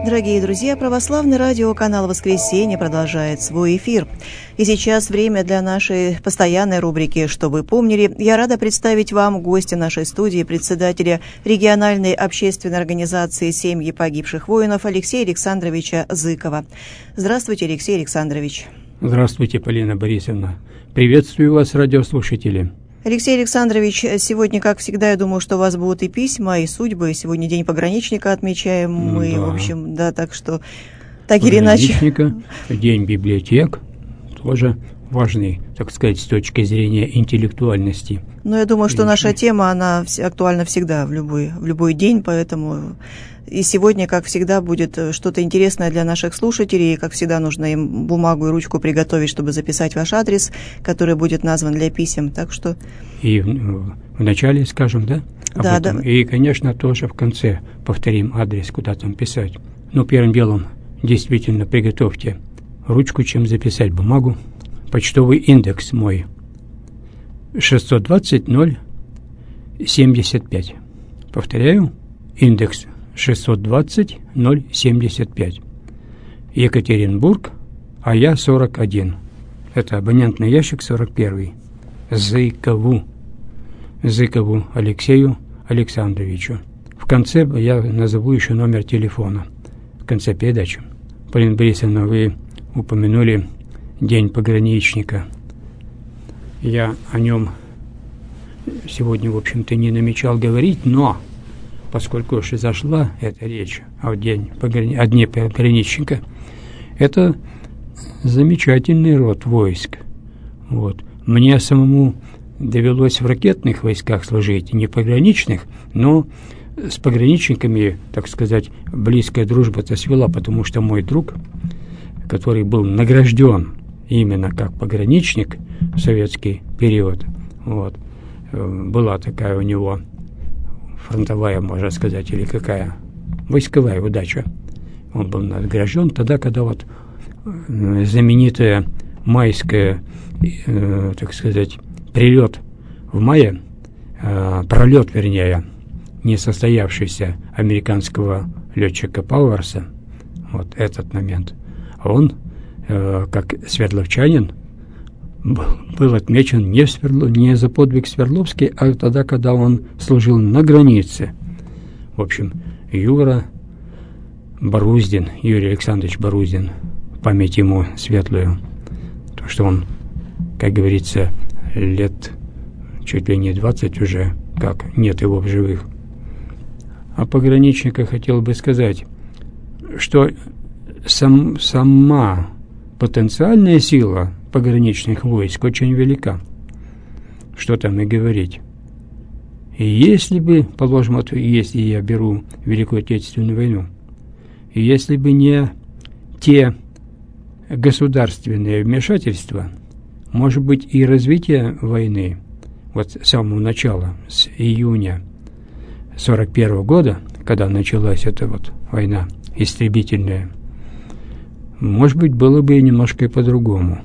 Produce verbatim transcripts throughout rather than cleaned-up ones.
Дорогие друзья, православный радиоканал «Воскресенье» продолжает свой эфир. И сейчас время для нашей постоянной рубрики «Что вы помнили?». Я рада представить вам гостя нашей студии, председателя региональной общественной организации «Семьи погибших воинов» Алексея Александровича Зыкова. Здравствуйте, Алексей Александрович. Здравствуйте, Полина Борисовна. Приветствую вас, радиослушатели. Алексей Александрович, сегодня, как всегда, я думаю, что у вас будут и письма, и судьбы. Сегодня День пограничника отмечаем мы, да. В общем, да, так что, так или иначе. День библиотек, тоже важный, так сказать, с точки зрения интеллектуальности. Ну, я думаю, что наша тема, она актуальна всегда, в любой, в любой день, поэтому и сегодня, как всегда, будет что-то интересное для наших слушателей. Как всегда, нужно им бумагу и ручку приготовить, чтобы записать ваш адрес, который будет назван для писем. Так что... И в, в начале скажем, да? Да, да. И, конечно, тоже в конце повторим адрес, куда там писать. Ну, первым делом, действительно, приготовьте ручку, чем записать бумагу. Почтовый индекс мой шестьсот двадцать ноль семьдесят пять. Повторяю, индекс шестьсот двадцать ноль семьдесят пять. Екатеринбург, а я сорок один. Это абонентный ящик сорок первый. Зыкову. Зыкову Алексею Александровичу. В конце я назову еще номер телефона. В конце передачи. Полина Борисовна, вы упомянули День пограничника. Я о нем сегодня, в общем-то, не намечал говорить, но поскольку уж и зашла эта речь о, день пограни... о Дне пограничника, это замечательный род войск. Вот. Мне самому довелось в ракетных войсках служить, не пограничных, но с пограничниками, так сказать, близкая дружба-то свела, потому что мой друг, который был награжден именно как пограничник в советский период, вот, была такая у него фронтовая, можно сказать, или какая, войсковая удача. Он был награжден тогда, когда вот знаменитая майская, э, так сказать, прилет в мае, э, пролет, вернее, несостоявшийся американского летчика Пауэрса, вот этот момент, он, э, как свердловчанин, был, был отмечен не, в Свердлов... не за подвиг Свердловский, а тогда, когда он служил на границе. В общем, Юра Боруздин, Юрий Александрович Боруздин, память ему светлую, то, что он, как говорится, лет чуть ли не двадцать уже, как нет его в живых. О пограничниках хотел бы сказать, что сам, сама потенциальная сила пограничных войск очень велика. Что там и говорить. И если бы, положим, вот если я беру Великую Отечественную войну, и если бы не те государственные вмешательства, может быть, и развитие войны, вот с самого начала, с июня сорок первого года, когда началась эта вот война истребительная, может быть, было бы немножко и по-другому.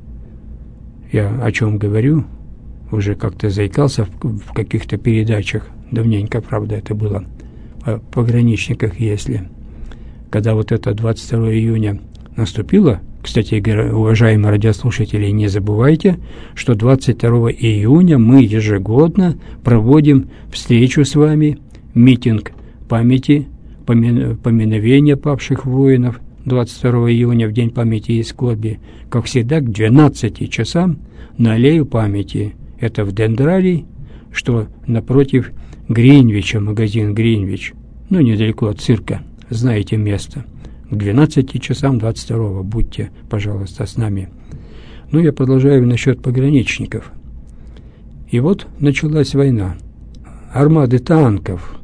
Я о чем говорю, уже как-то заикался в, в каких-то передачах, давненько, правда, это было, о пограничниках, если. Когда вот это двадцать второго июня наступило, кстати, уважаемые радиослушатели, не забывайте, что двадцать второго июня мы ежегодно проводим встречу с вами, митинг памяти, поминовения павших воинов, двадцать второго июня, в День памяти и скорби, как всегда, к двенадцати часам на аллею памяти. Это в Дендрарии, что напротив Гринвича, магазин Гринвич, ну, недалеко от цирка, знаете место. К двенадцати часам двадцать второго будьте, пожалуйста, с нами. Ну, я продолжаю насчет пограничников. И вот началась война. Армады танков,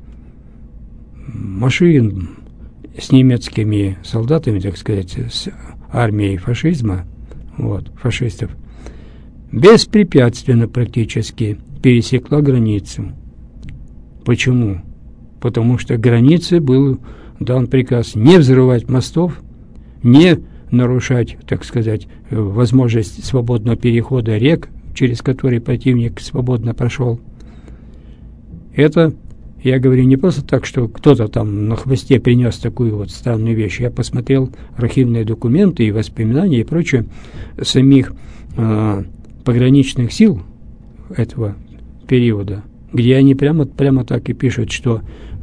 машин с немецкими солдатами, так сказать, с армией фашизма, вот, фашистов, беспрепятственно практически пересекла границу. Почему? Потому что границе был дан приказ не взрывать мостов, не нарушать, так сказать, возможность свободного перехода рек, через которые противник свободно прошел. Это Я говорю не просто так, что кто-то там на хвосте принес такую вот странную вещь. Я посмотрел архивные документы и воспоминания и прочее самих э, пограничных сил этого периода, где они прямо, прямо так и пишут, что,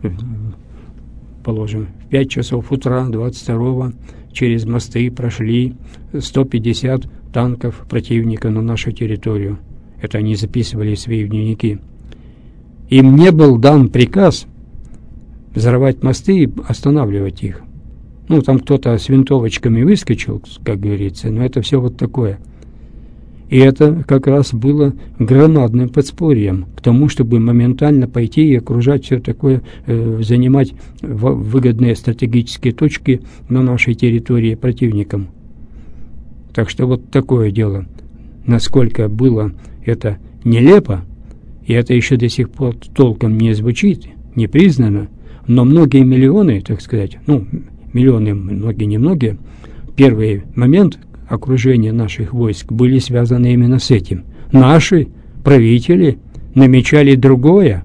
положим, в пять часов утра двадцать второго через мосты прошли сто пятьдесят танков противника на нашу территорию. Это они записывали в свои дневники. Им не был дан приказ взрывать мосты и останавливать их. Ну, там кто-то с винтовочками выскочил, как говорится, но это все вот такое. И это как раз было громадным подспорьем к тому, чтобы моментально пойти и окружать все такое, э, занимать выгодные стратегические точки на нашей территории противникам. Так что вот такое дело. Насколько было это нелепо, и это еще до сих пор толком не звучит, не признано, но многие миллионы, так сказать, ну, миллионы, многие, немногие, первый момент окружения наших войск были связаны именно с этим. Наши правители намечали другое.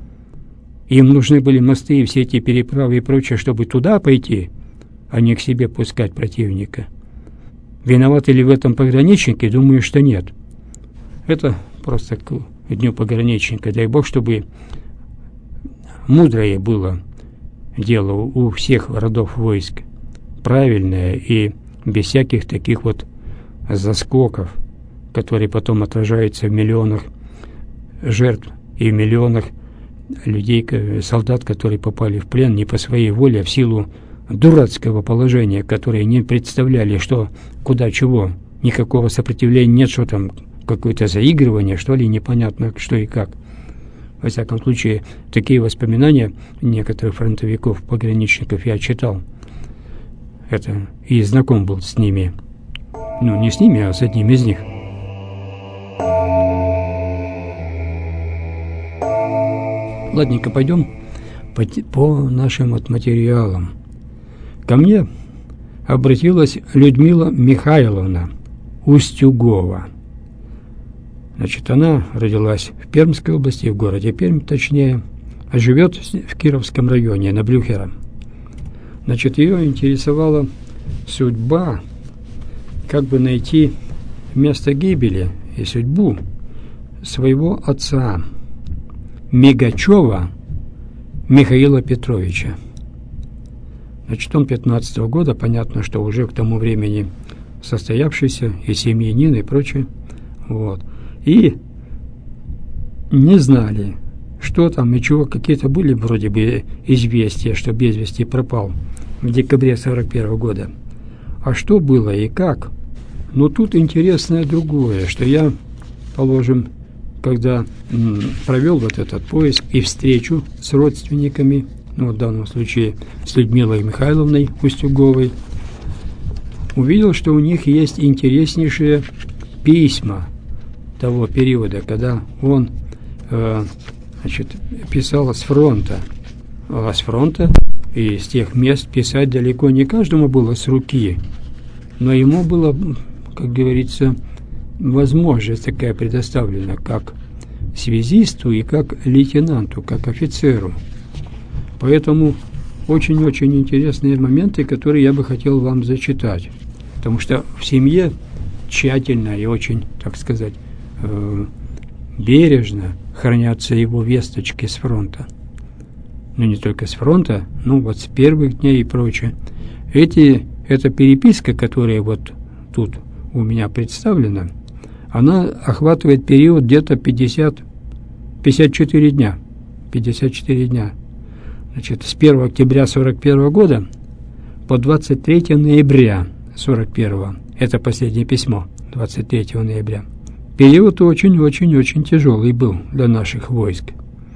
Им нужны были мосты и все эти переправы и прочее, чтобы туда пойти, а не к себе пускать противника. Виноваты ли в этом пограничники? Думаю, что нет. Это просто к Дню пограничника. Дай Бог, чтобы мудрое было дело у всех родов войск. Правильное и без всяких таких вот заскоков, которые потом отражаются в миллионах жертв и в миллионах людей, солдат, которые попали в плен не по своей воле, а в силу дурацкого положения, которые не представляли, что, куда, чего, никакого сопротивления нет, что там, какое-то заигрывание, что ли, непонятно, что и как. Во всяком случае, такие воспоминания некоторых фронтовиков, пограничников я читал. Это и знаком был с ними. Ну, не с ними, а с одним из них. Ладненько, пойдем по, по нашим вот материалам. Ко мне обратилась Людмила Михайловна Устюгова. Значит, она родилась в Пермской области, в городе Пермь, точнее, а живет в Кировском районе, на Блюхера. Значит, ее интересовала судьба, как бы найти место гибели и судьбу своего отца, Мигачева Михаила Петровича. Значит, он пятнадцатого года, понятно, что уже к тому времени состоявшийся, и семьянин, и прочее. Вот. И не знали, что там и чего. Какие-то были вроде бы известия, что без вести пропал в декабре сорок первого года. А что было и как? Но тут интересное другое, что я, положим, когда м, провел вот этот поиск и встречу с родственниками, ну, в данном случае с Людмилой Михайловной Устюговой, увидел, что у них есть интереснейшие письма того периода, когда он э, значит, писал с фронта. А с фронта и с тех мест писать далеко не каждому было с руки, но ему было, как говорится, возможность такая предоставлена, как связисту и как лейтенанту, как офицеру. Поэтому очень-очень интересные моменты, которые я бы хотел вам зачитать. Потому что в семье тщательно и очень, так сказать, э, бережно хранятся его весточки с фронта. Ну, не только с фронта, ну, вот с первых дней и прочее. Эти, эта переписка, которая вот тут у меня представлена, она охватывает период где-то пятьдесят, пятьдесят четыре дня. пятьдесят четыре дня. Значит, с первого октября сорок первого года по двадцать третьего ноября сорок первого. Это последнее письмо, двадцать третьего ноября. Период очень-очень-очень тяжелый был для наших войск.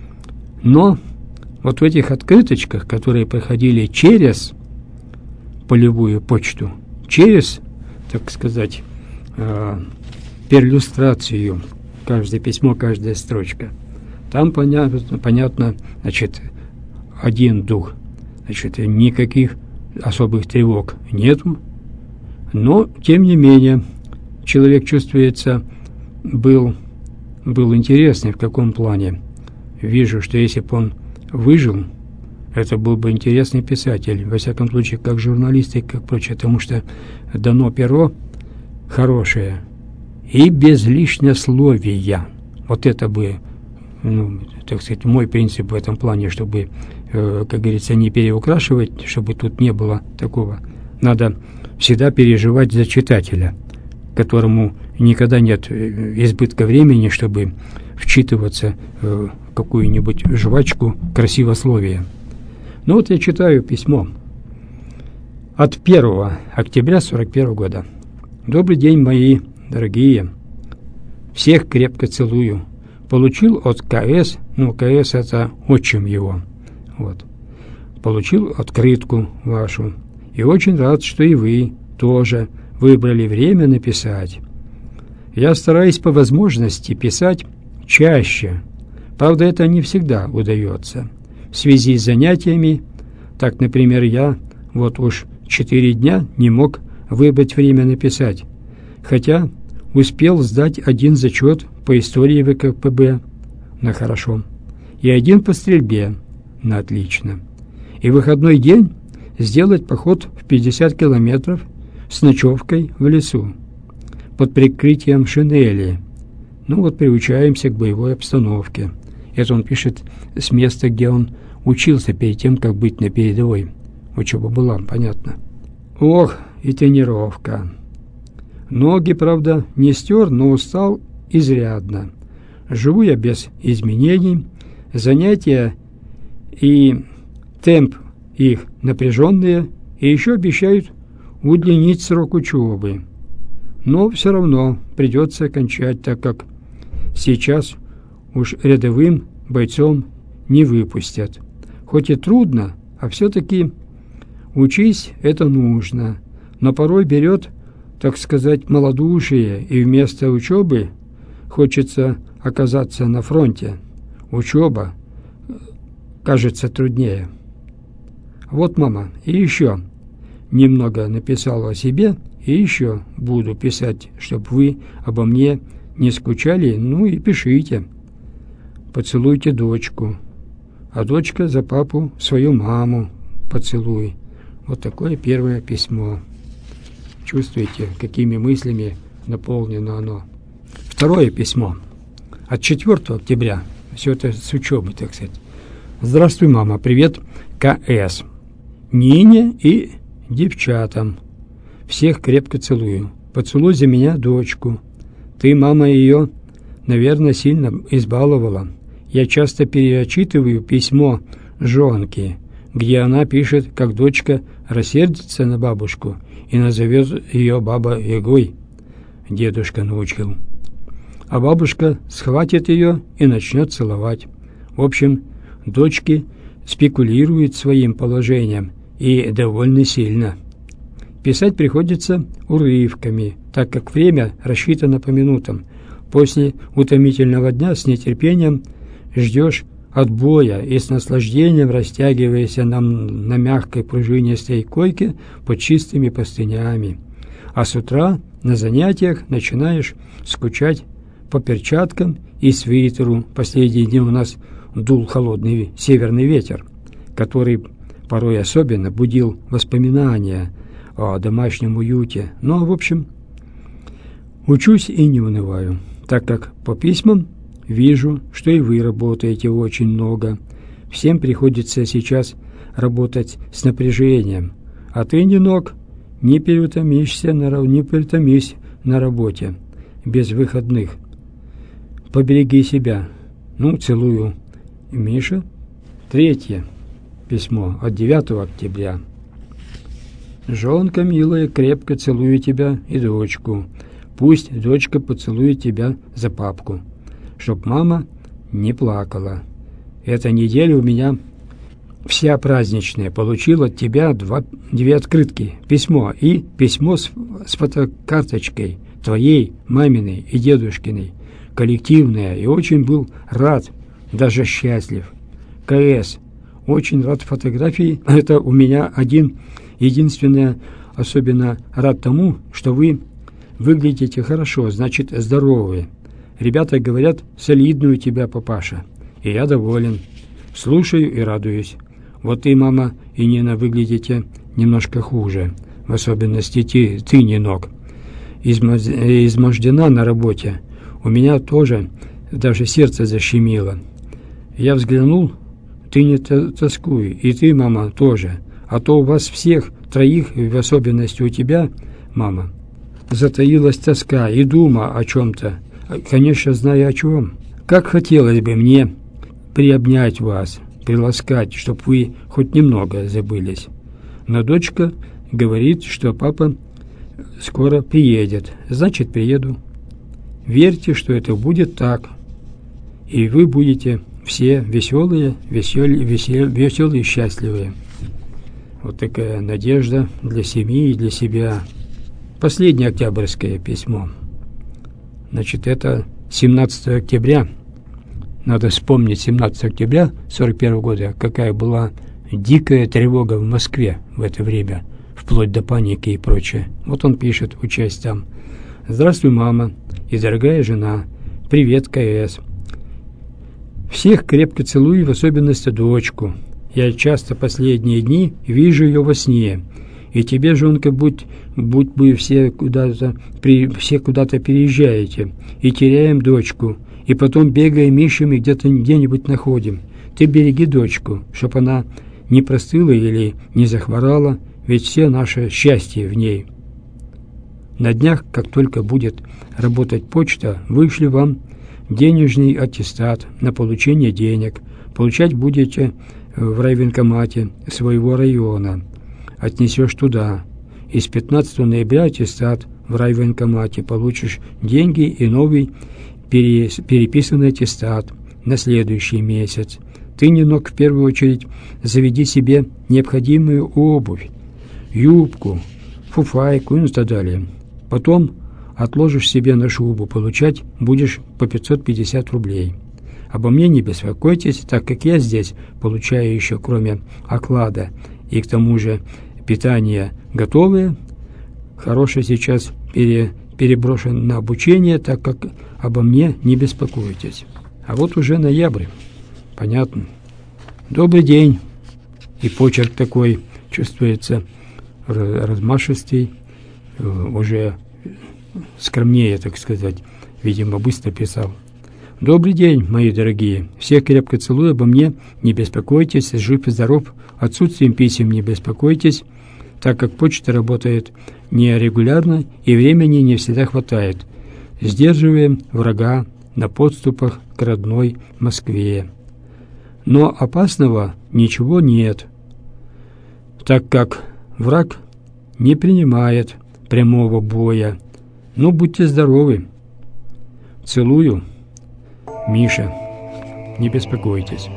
Но вот в этих открыточках, которые проходили через полевую почту, через, так сказать, э, перлюстрацию, каждое письмо, каждая строчка, там понятно, понятно, значит, один дух, значит, никаких особых тревог нету, но, тем не менее, человек чувствуется, был, был интересный в каком плане. Вижу, что если бы он выжил, это был бы интересный писатель, во всяком случае, как журналист и как прочее, потому что дано перо хорошее и без лишнесловия. Вот это бы, ну, так сказать, мой принцип в этом плане, чтобы, э, как говорится, не переукрашивать, чтобы тут не было такого. Надо всегда переживать за читателя, которому никогда нет избытка времени, чтобы вчитываться в какую-нибудь жвачку красивословия. Ну вот я читаю письмо от первого октября сорок первого года. «Добрый день, мои дорогие. Всех крепко целую. Получил от КС, ну, КС это отчим его, вот. Получил открытку вашу. И очень рад, что и вы тоже выбрали время написать. Я стараюсь по возможности писать чаще. Правда, это не всегда удается. В связи с занятиями, так, например, я вот уж четыре дня не мог выбрать время написать, хотя успел сдать один зачет по истории ВКПБ на хорошо и один по стрельбе на отлично. И выходной день сделать поход в пятьдесят километров с ночевкой в лесу под прикрытием шинели. Ну вот приучаемся к боевой обстановке. Это он пишет с места, где он учился перед тем, как быть на передовой. Учеба была, понятно. Ох, и тренировка. Ноги, правда, не стер, но устал изрядно. Живу я без изменений. Занятия и темп их напряженные, и еще обещают удлинить срок учебы. Но все равно придется кончать, так как сейчас уж рядовым бойцом не выпустят. Хоть и трудно, а все-таки учись это нужно, но порой берет, так сказать, малодушие, и вместо учебы хочется оказаться на фронте. Учеба кажется труднее. Вот, мама, и еще немного написала о себе, и еще буду писать, чтобы вы обо мне не скучали, ну и пишите. Поцелуйте дочку, а дочка за папу свою маму поцелуй. Вот такое первое письмо. Чувствуете, какими мыслями наполнено оно. Второе письмо от четвёртого октября. Все это с учебы, так сказать. Здравствуй, мама. Привет, КС. Нине и девчатам. Всех крепко целую. Поцелуй за меня дочку. Ты, мама, ее, наверное, сильно избаловала. Я часто перечитываю письмо жонки, где она пишет, как дочка рассердится на бабушку и назовет ее баба-ягой. Дедушка научил. А бабушка схватит ее и начнет целовать. В общем, дочки спекулируют своим положением и довольно сильно. Писать приходится урывками, так как время рассчитано по минутам. После утомительного дня с нетерпением ждешь отбоя и с наслаждением растягиваешься на, на мягкой пружинистой койке под чистыми простынями. А с утра на занятиях начинаешь скучать по перчаткам и свитеру. Последние дни у нас дул холодный северный ветер, который порой особенно будил воспоминания о домашнем уюте. Но, в общем, учусь и не унываю, так как по письмам вижу, что и вы работаете очень много. Всем приходится сейчас работать с напряжением, а ты, Нинок, не переутомишься на, не переутомись на работе без выходных. Побереги себя. Ну, целую. Миша. Третье письмо от девятого октября. Жонка милая, крепко целую тебя и дочку. Пусть дочка поцелует тебя за папку, чтоб мама не плакала. Эта неделя у меня вся праздничная. Получил от тебя два, две открытки, письмо и письмо с, с фотокарточкой твоей, маминой и дедушкиной, коллективное, и очень был рад, даже счастлив. КС. Очень рад фотографии. Это у меня один, единственное, особенно рад тому, что вы выглядите хорошо, значит, здоровы. Ребята говорят, солидный у тебя папаша, и я доволен. Слушаю и радуюсь. Вот ты, мама и Нина, выглядите немножко хуже. В особенности ты, ты Нинок. Измож... Измождена на работе. У меня тоже даже сердце защемило. Я взглянул, ты не тоскуй, и ты, мама, тоже. А то у вас всех троих, в особенности у тебя, мама, затаилась тоска и дума о чем-то. Конечно, знаю о чем. Как хотелось бы мне приобнять вас, приласкать, чтоб вы хоть немного забылись. Но дочка говорит, что папа скоро приедет. Значит, приеду. Верьте, что это будет так. И вы будете все веселые, веселые, веселые, веселые и счастливые. Вот такая надежда для семьи и для себя. Последнее октябрьское письмо. Значит, это семнадцатого октября. Надо вспомнить семнадцатого октября сорок первого года, какая была дикая тревога в Москве в это время, вплоть до паники и прочее. Вот он пишет, учась там. «Здравствуй, мама и дорогая жена. Привет, КС. Всех крепко целую, в особенности дочку. Я часто последние дни вижу ее во сне. И тебе, жонка, будь, будь бы все куда-то, при, все куда-то переезжаете, и теряем дочку, и потом бегаем, ищем и где-то где-нибудь находим. Ты береги дочку, чтоб она не простыла или не захворала, ведь все наше счастье в ней. На днях, как только будет работать почта, вышлю вам денежный аттестат на получение денег. Получать будете в райвоенкомате своего района. Отнесешь туда. И с пятнадцатого ноября аттестат в райвоенкомате. Получишь деньги и новый переписанный аттестат на следующий месяц. Ты, Нинок, в первую очередь заведи себе необходимую обувь, юбку, фуфайку и так далее. Потом отложишь себе на шубу, получать будешь по пятьсот пятьдесят рублей. Обо мне не беспокойтесь, так как я здесь получаю еще, кроме оклада и к тому же питание готовое, хорошее сейчас пере, переброшен на обучение, так как обо мне не беспокойтесь. А вот уже ноябрь. Понятно. Добрый день. И почерк такой чувствуется размашистый, уже скромнее, так сказать. Видимо, быстро писал. Добрый день, мои дорогие. Всех крепко целую, обо мне не беспокойтесь, жив и здоров. Отсутствием писем не беспокойтесь, так как почта работает нерегулярно и времени не всегда хватает. Сдерживаем врага на подступах к родной Москве. Но опасного ничего нет, так как враг не принимает прямого боя. Ну, будьте здоровы. Целую. Миша, не беспокойтесь.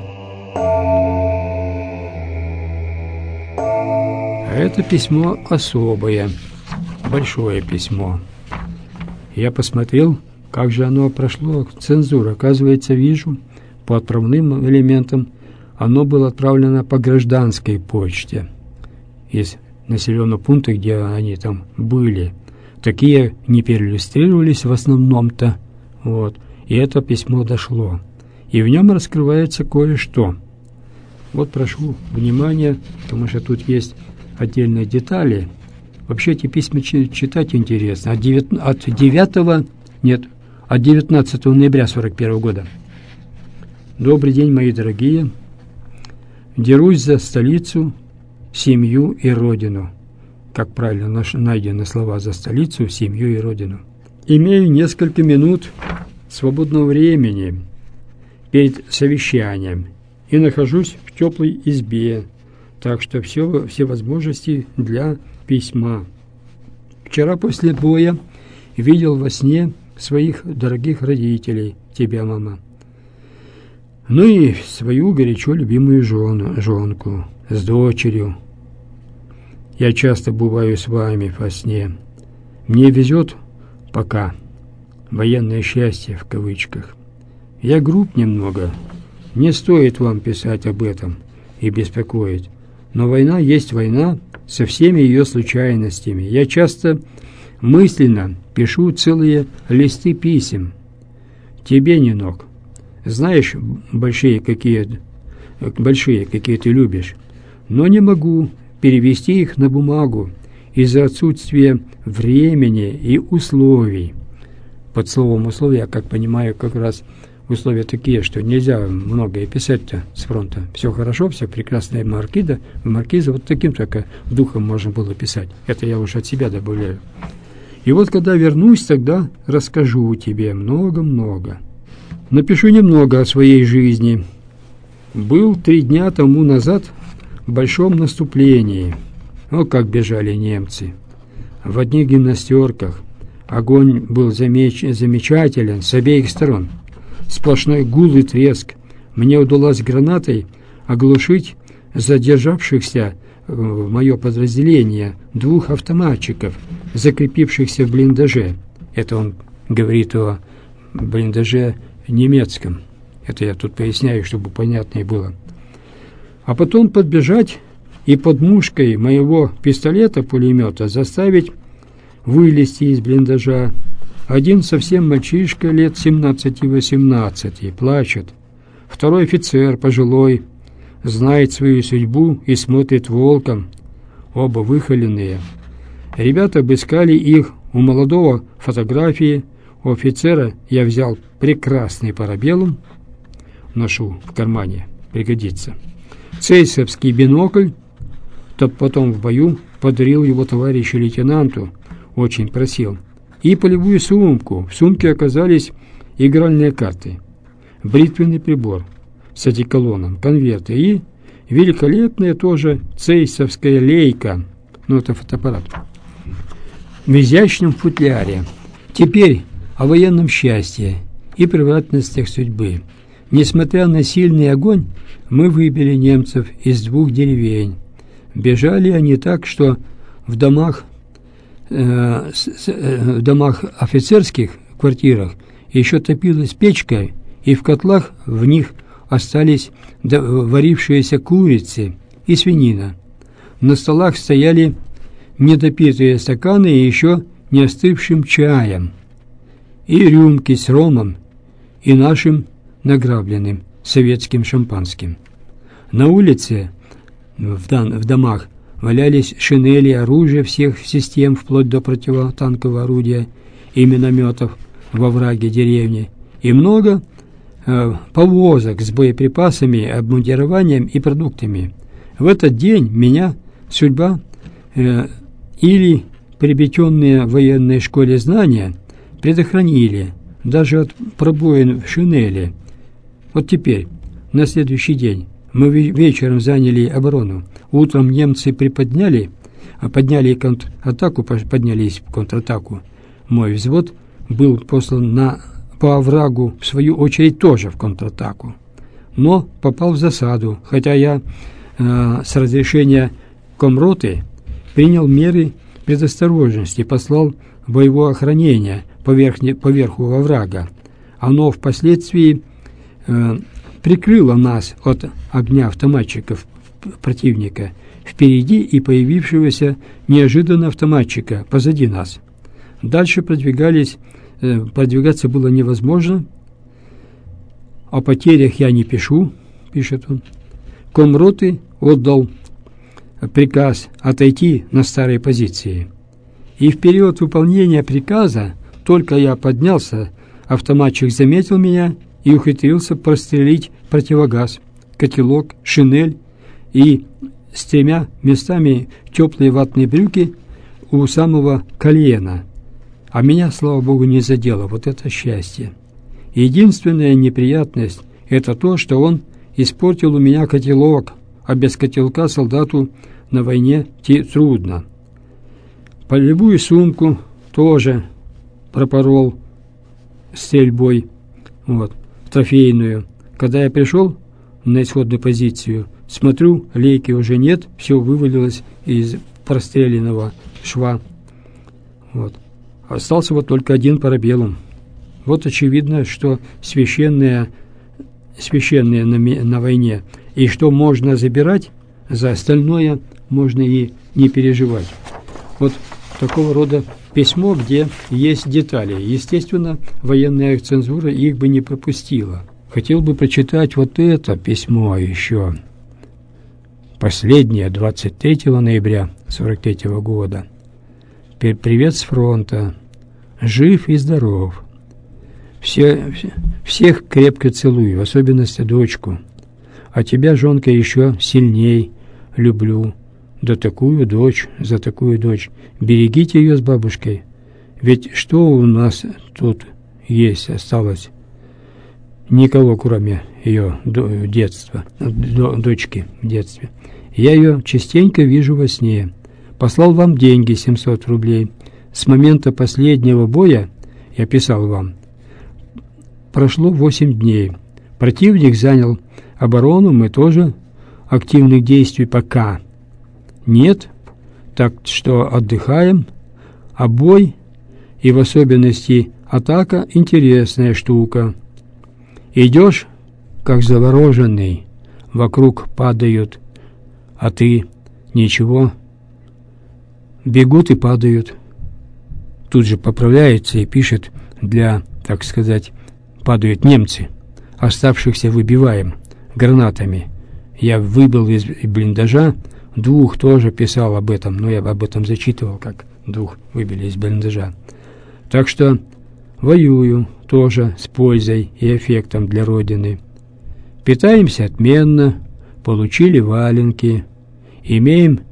А это письмо особое, большое письмо. Я посмотрел, как же оно прошло цензуру. Оказывается, вижу, по отправным элементам оно было отправлено по гражданской почте из населенного пункта, где они там были. Такие не переиллюстрировались в основном-то. Вот. И это письмо дошло. И в нем раскрывается кое-что. Вот прошу внимания, потому что тут есть отдельные детали. Вообще эти письма читать интересно. От девятого, нет, от девятнадцатого ноября сорок первого года. Добрый день, мои дорогие. Дерусь за столицу, семью и родину. Как правильно найдены слова за столицу, семью и родину. Имею несколько минут свободного времени перед совещанием и нахожусь в теплой избе, так что все, все возможности для письма. Вчера после боя видел во сне своих дорогих родителей, тебя, мама, ну и свою горячо любимую жену, жонку с дочерью. Я часто бываю с вами во сне. Мне везет пока. Военное счастье в кавычках. Я груб немного. Не стоит вам писать об этом и беспокоить. Но война есть война со всеми ее случайностями. Я часто мысленно пишу целые листы писем. Тебе, Нинок, знаешь, большие какие большие, какие ты любишь, но не могу перевести их на бумагу из-за отсутствия времени и условий. Под словом «условия», как понимаю, как раз условия такие, что нельзя многое писать-то с фронта. Все хорошо, все прекрасная маркиза, маркиза вот таким только духом можно было писать. Это я уже от себя добавляю. И вот когда вернусь, тогда расскажу тебе много-много. Напишу немного о своей жизни. Был три дня тому назад в большом наступлении. О, как бежали немцы! В одних гимнастерках. Огонь был замеч... замечателен с обеих сторон. Сплошной гул и треск. Мне удалось гранатой оглушить задержавшихся в мое подразделение двух автоматчиков, закрепившихся в блиндаже. Это он говорит о блиндаже немецком. Это я тут поясняю, чтобы понятнее было. А потом подбежать и под мушкой моего пистолета-пулемета заставить вылезти из блиндажа. Один совсем мальчишка лет семнадцати-восемнадцати, плачет. Второй офицер, пожилой, знает свою судьбу и смотрит волком. Оба выхоленные. Ребята обыскали их, у молодого фотографии, у офицера я взял прекрасный парабеллум, ношу в кармане, пригодится. Цейсовский бинокль, тот потом в бою подарил его товарищу лейтенанту, очень просил. И полевую сумку. В сумке оказались игральные карты, бритвенный прибор с одеколоном, конверты и великолепная тоже цейсовская лейка, ну это фотоаппарат, в изящном футляре. Теперь о военном счастье и превратностях судьбы. Несмотря на сильный огонь, мы выбили немцев из двух деревень. Бежали они так, что в домах, э, с, э, в домах офицерских квартирах еще топилась печка, и в котлах в них остались варившиеся курицы и свинина. На столах стояли недопитые стаканы и еще не остывшим чаем, и рюмки с ромом и нашим награбленным советским шампанским. На улице, в, дан, в домах, валялись шинели, оружие всех систем, вплоть до противотанкового орудия и минометов во овраге деревни, и много э, повозок с боеприпасами, обмундированием и продуктами. В этот день меня судьба э, или приобретенные в военной школе знания предохранили даже от пробоин в шинели. Вот теперь, на следующий день, мы вечером заняли оборону. Утром немцы приподняли, подняли контратаку, поднялись в контратаку. Мой взвод был послан на, по оврагу, в свою очередь, тоже в контратаку. Но попал в засаду, хотя я э, с разрешения комроты принял меры предосторожности, послал боевое охранение поверх, поверху оврага. Оно впоследствии э, прикрыло нас от огня автоматчиков противника впереди и появившегося неожиданно автоматчика позади нас. Дальше продвигались, э, продвигаться было невозможно. О потерях я не пишу, пишет он. Комроты отдал приказ отойти на старые позиции. И в период выполнения приказа только я поднялся, автоматчик заметил меня и ухитрился прострелить противогаз, котелок, шинель и с тремя местами теплые ватные брюки у самого колена. А меня, слава богу, не задело. Вот это счастье. Единственная неприятность – это то, что он испортил у меня котелок, а без котелка солдату на войне трудно. Полевую сумку тоже пропорол стрельбой, вот, трофейную. Когда я пришел на исходную позицию, смотрю, лейки уже нет, все вывалилось из простреленного шва. Вот. Остался вот только один парабеллум. Вот очевидно, что священное, священное на, на войне, и что можно забирать, за остальное можно и не переживать. Вот такого рода письмо, где есть детали. Естественно, военная цензура их бы не пропустила. хотел бы прочитать вот это письмо еще. Последнее, двадцать третьего ноября сорок третьего года. Привет с фронта. Жив и здоров. Все, всех крепко целую, в особенности дочку. А тебя, жонка, еще сильней люблю. Да такую дочь, за такую дочь. Берегите ее с бабушкой. Ведь что у нас тут есть осталось? Никого, кроме ее детства, дочки в детстве. Я ее частенько вижу во сне. Послал вам деньги, семьсот рублей. С момента последнего боя, я писал вам, прошло восемь дней. Противник занял оборону, мы тоже активных действий пока нет, так что отдыхаем. А бой, и в особенности атака, интересная штука. Идешь, как завороженный, вокруг падают, а ты ничего. Бегут и падают. Тут же поправляется и пишет для, так сказать, падают немцы. Оставшихся выбиваем гранатами. Я выбил из блиндажа, двух тоже писал об этом, но я об этом зачитывал, как двух выбили из блиндажа. Так что воюю тоже с пользой и эффектом для Родины. Питаемся отменно, получили валенки, имеем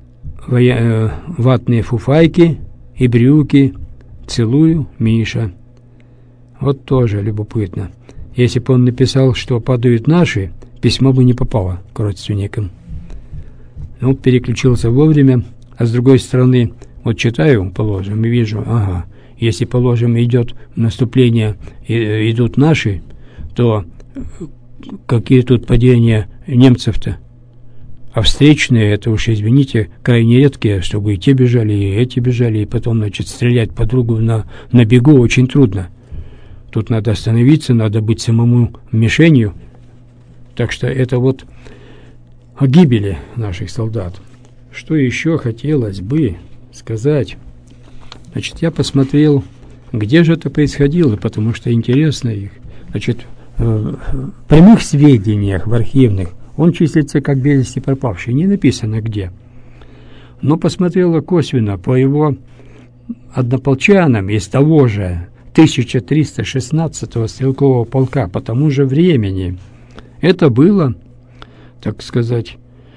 ватные фуфайки и брюки. Целую, Миша. Вот тоже любопытно. Если бы он написал, что падают наши, письмо бы не попало к родственникам. Ну, переключился вовремя, а с другой стороны, вот читаю, положим, и вижу, ага, если, положим, идет наступление, и, идут наши, то какие тут падения немцев-то? А встречные, это уж, извините, крайне редкие, чтобы и те бежали, и эти бежали, и потом, значит, стрелять по другу на, на бегу очень трудно. Тут надо остановиться, надо быть самому мишенью. Так что это вот о гибели наших солдат. Что еще хотелось бы сказать? Значит, я посмотрел, где же это происходило, потому что интересно их. Значит, в прямых сведениях, в архивных, он числится как без вести пропавший, не написано где. Но посмотрела косвенно по его однополчанам из того же тысяча триста шестнадцатого стрелкового полка по тому же времени. Это было, так сказать,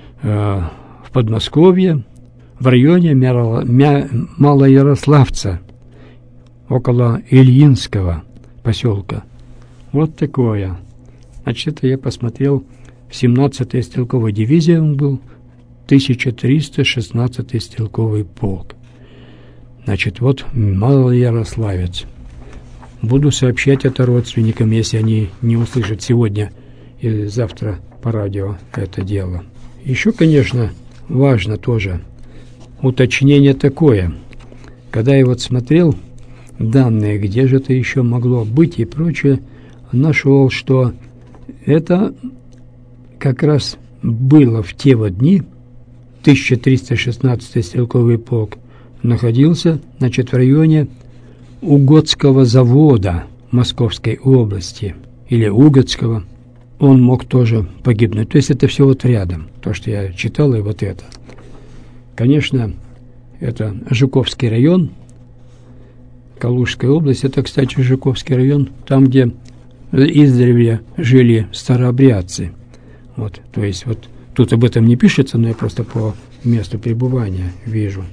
в Подмосковье, в районе Малоярославца, около Ильинского поселка. Вот такое. Значит, это я посмотрел, семнадцатая стрелковая дивизия он был, тысяча триста шестнадцатый стрелковый полк. Значит, вот Малоярославец. Буду сообщать это родственникам, если они не услышат сегодня или завтра по радио это дело. Еще, конечно, важно тоже уточнение такое. Когда я вот смотрел данные, где же это еще могло быть и прочее, нашел, что это как раз было в те вот дни. Тысяча триста шестнадцатый стрелковый полк находился, значит, в районе Угодского завода Московской области или Угодского. Он мог тоже погибнуть. То есть это все вот рядом, то, что я читал, и вот это. Конечно, это Жуковский район, Калужская область. Это, кстати, Жуковский район, там, где издревле жили старообрядцы. Вот, то есть вот тут об этом не пишется, но я просто по месту пребывания вижу.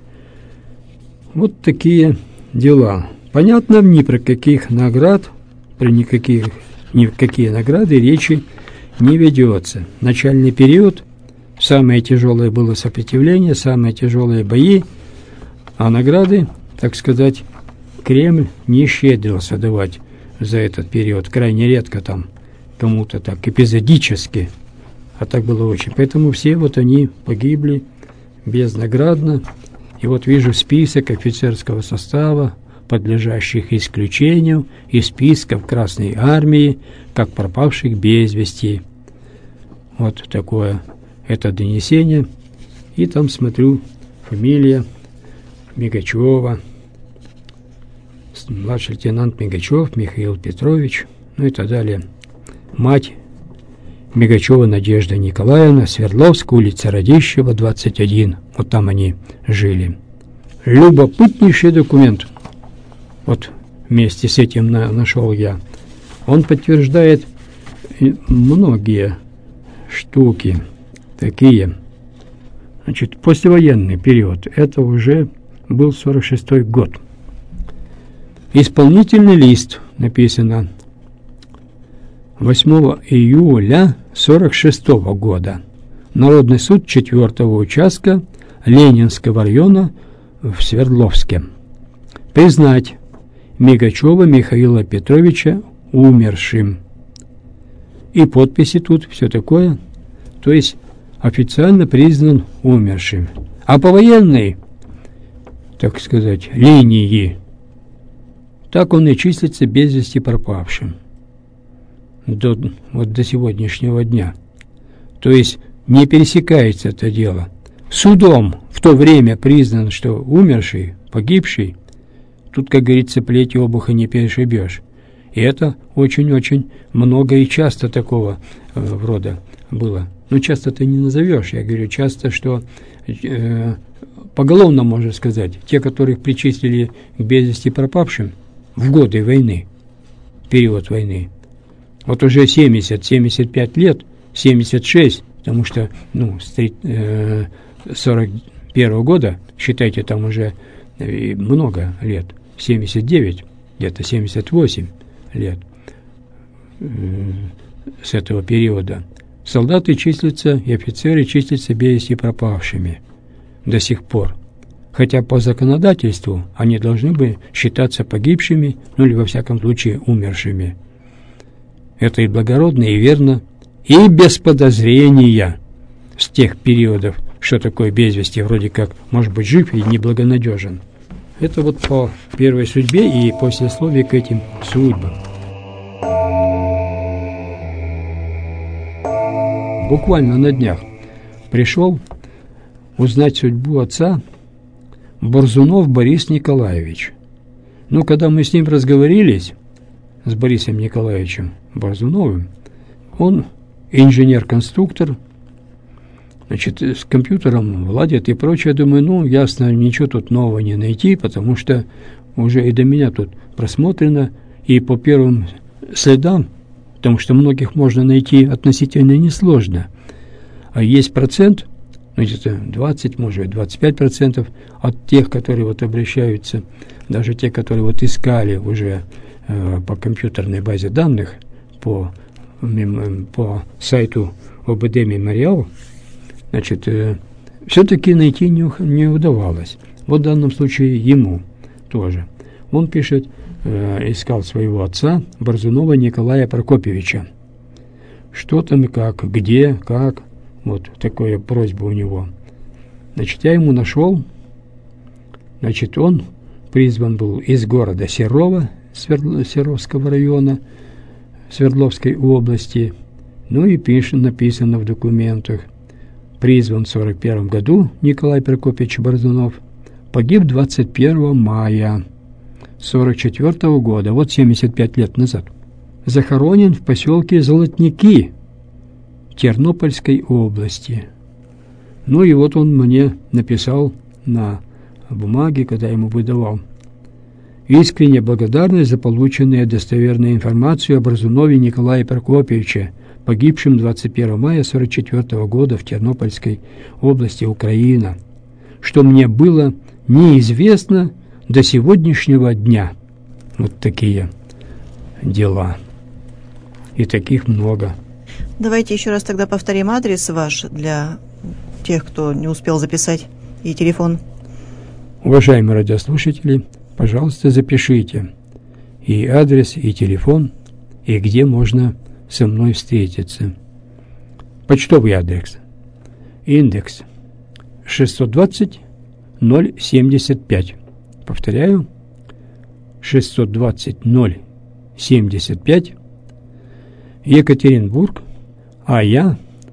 Вот такие дела. Понятно, ни про каких наград, при никаких, ни в какие награды речи не ведется. Начальный период, самое тяжелое было сопротивление, самые тяжелые бои, а награды, так сказать, Кремль не щедрился давать за этот период. Крайне редко там кому-то так эпизодически, а так было очень. Поэтому все вот они погибли безнаградно. И вот вижу список офицерского состава, подлежащих исключению, из списков Красной Армии, как пропавших без вести. Вот такое это донесение. И там смотрю фамилия Мигачева, младший лейтенант Мигачев Михаил Петрович, ну и так далее. мать Мигачева Надежда Николаевна, Свердловск, улица Радищева, двадцать один. Вот там они жили. Любопытнейший документ. Вот вместе с этим на, нашел я. Он подтверждает многие штуки такие. Значит, послевоенный период. Это уже был сорок шестой год. Исполнительный лист написано восьмого июля сорок шестого года. Народный суд четвёртого участка Ленинского района в Свердловске. Признать Мигачева Михаила Петровича умершим. И подписи тут, все такое. То есть официально признан умершим. А по военной, так сказать, линии, так он и числится без вести пропавшим. До, вот до сегодняшнего дня. То есть не пересекается это дело. Судом в то время признан, что умерший, погибший, тут, как говорится, плеть обуха не перешибешь. И это очень-очень много и часто такого э, рода было. Но часто ты не назовешь. Я говорю часто, что э, поголовно можно сказать, те, которых причислили к без вести пропавшим в годы войны, период войны, вот уже семьдесят - семьдесят пять лет, семьдесят шесть, потому что ну, с сорок первого года, считайте, там уже много лет, семьдесят девять, где-то семьдесят восемь лет с этого периода. Солдаты числятся и офицеры числятся без вести пропавшими до сих пор. Хотя по законодательству они должны бы считаться погибшими, ну или во всяком случае умершими. Это и благородно, и верно, и без подозрения с тех периодов, что такое без вести, вроде как, может быть, жив и неблагонадежен. Это вот по первой судьбе и послесловие к этим судьбам. Буквально на днях пришел узнать судьбу отца Борзунов Борис Николаевич. Ну, когда мы с ним разговорились, с Борисом Николаевичем Борзуновым, он инженер-конструктор, значит, с компьютером владит и прочее. Думаю, ну, ясно, ничего тут нового не найти, потому что уже и до меня тут просмотрено, и по первым следам, потому что многих можно найти относительно несложно. А есть процент, ну, где-то двадцать, может быть, двадцать пять процентов от тех, которые вот обращаются, даже те, которые вот искали уже э, по компьютерной базе данных, по, по сайту ОБД Мемориал, значит, э, все-таки найти не, не удавалось. Вот в данном случае ему тоже. Он пишет, э, искал своего отца, Борзунова Николая Прокопьевича. Что там и как, где, как, вот такая просьба у него. Значит, я ему нашел, значит, он призван был из города Серова, Сверд... Серовского района, Свердловской области, ну и пишет, написано в документах, призван в сорок первом году Николай Прокопьевич Борзунов, погиб двадцать первого мая сорок четвёртого года, вот семьдесят пять лет назад. Захоронен в поселке Золотники Тернопольской области. Ну и вот он мне написал на бумаге, когда ему выдавал: искренне благодарность за полученную достоверную информацию о Борзунове Николае Прокопьевиче, погибшем двадцать первого мая сорок четвёртого года в Тернопольской области, Украина, что мне было неизвестно до сегодняшнего дня. Вот такие дела. И таких много. Давайте еще раз тогда повторим адрес ваш для тех, кто не успел записать, и телефон. Уважаемые радиослушатели, пожалуйста, запишите и адрес, и телефон, и где можно со мной встретиться. Почтовый адрес. Индекс шестьсот двадцать ноль семьдесят пять. Повторяю. шестьсот двадцать ноль семьдесят пять. Екатеринбург. А я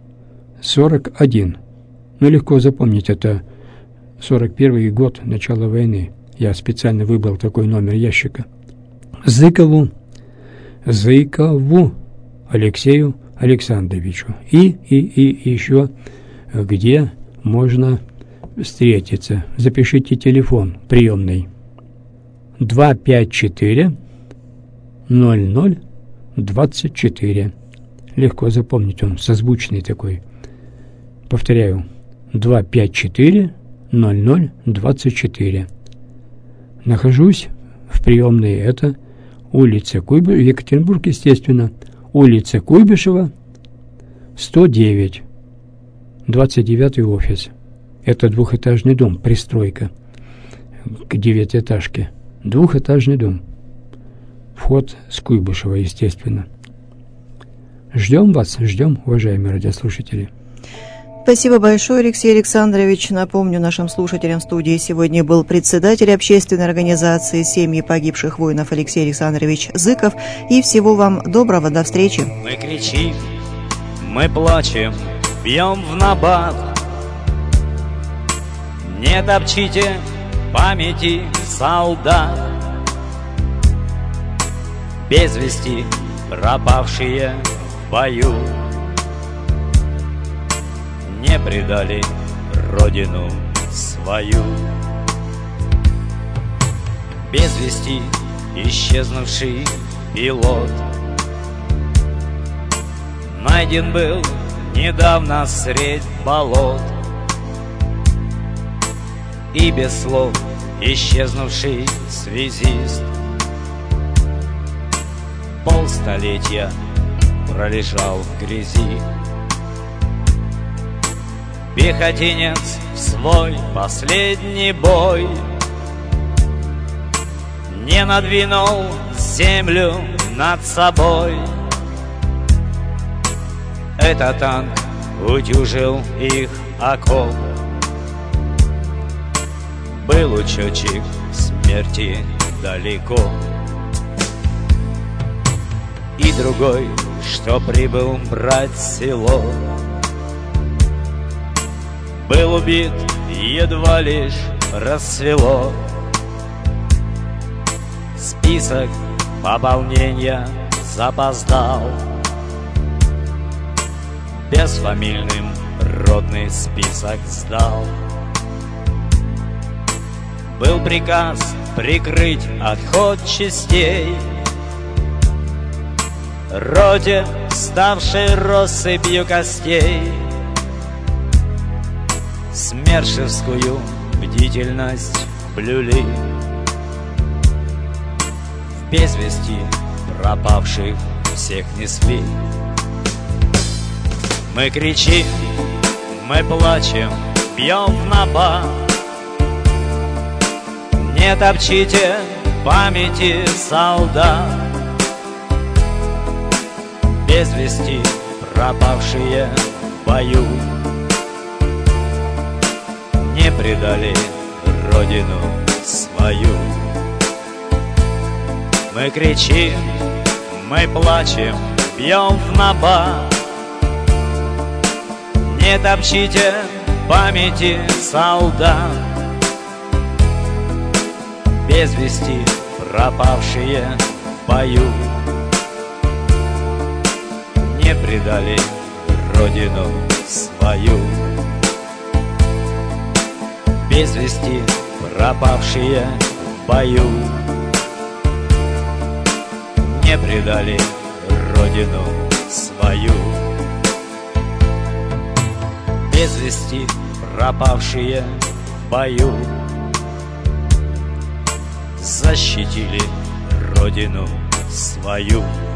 сорок один. Ну, легко запомнить, это сорок первый год, начала войны. Я специально выбрал такой номер ящика. Зыкову, Зыкову Алексею Александровичу. И, и, и еще где можно встретиться. Запишите телефон приемный два пять четыре ноль ноль двадцать четыре. Легко запомнить, он созвучный такой. Повторяю, два пять четыре ноль ноль двадцать четыре. Нахожусь в приемной, это улица Куйбышева, Екатеринбург, естественно, улица Куйбышева, сто девять, двадцать девятый офис. Это двухэтажный дом, пристройка к девятиэтажке. Двухэтажный дом. Вход с Куйбышева, естественно. Ждем вас, ждем, уважаемые радиослушатели. Спасибо большое, Алексей Александрович. Напомню, нашим слушателям в студии сегодня был председатель общественной организации «Семьи погибших воинов» Алексей Александрович Зыков. И всего вам доброго, до встречи. Мы кричим, мы плачем, бьем в набат. Не топчите памяти солдат, без вести пропавшие в бою. Не предали родину свою. Без вести исчезнувший пилот найден был недавно средь болот. И без слов исчезнувший связист полстолетия пролежал в грязи. Пехотинец в свой последний бой не надвинул землю над собой. Этот танк утюжил их окоп. Был учетчик смерти далеко. И другой, что прибыл брать село, был убит, едва лишь рассвело. Список пополнения запоздал. Безфамильным родный список сдал. Был приказ прикрыть отход частей роте, ставшей россыпью костей. Смершевскую бдительность блюли. В без вести пропавших всех несли. Мы кричим, мы плачем, бьем в набат. Не топчите памяти солдат, без вести пропавшие в бою. Не предали родину свою. Мы кричим, мы плачем, бьем в набат. Не топчите памяти солдат, без вести пропавшие в бою. Не предали родину свою. Без вести пропавшие в бою. Не предали родину свою. Без вести пропавшие в бою. Защитили родину свою.